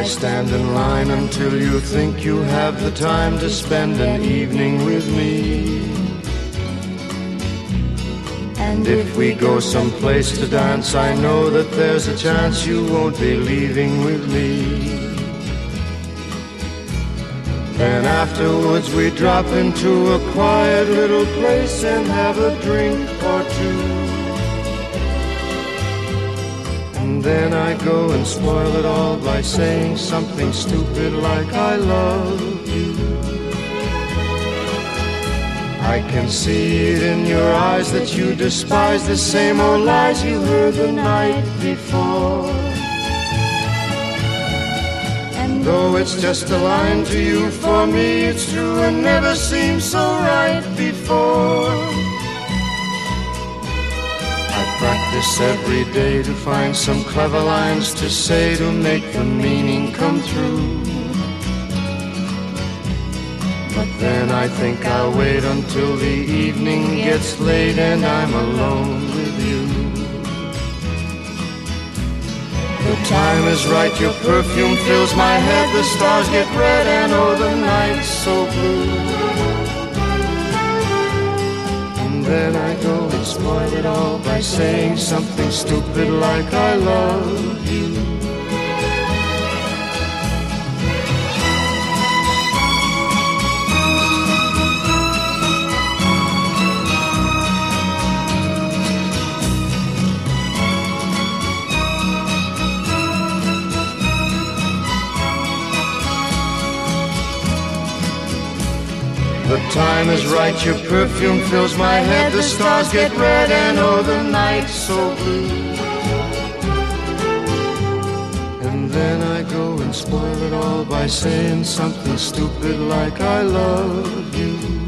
I stand in line until you think you have the time to spend an evening with me. And if we go someplace to dance, I know that there's a chance you won't be leaving with me. Then afterwards we drop into a quiet little place and have a drink or two. And then I go and spoil it all by saying something stupid like I love you. I can see it in your eyes that you despise the same old lies you heard the night before. And though it's just a line to you, for me it's true and never seemed so right before. I practice every day to find some clever lines to say to make the meaning come through. But then I think I'll wait until the evening gets late and I'm alone with you. The time is right, your perfume fills my head, the stars get red and oh the night's so blue. And then I go and spoil it all by saying something stupid like I love you. The time is right, your perfume fills my head, the stars get red and oh the night's so blue. And then I go and spoil it all by saying something stupid like I love you.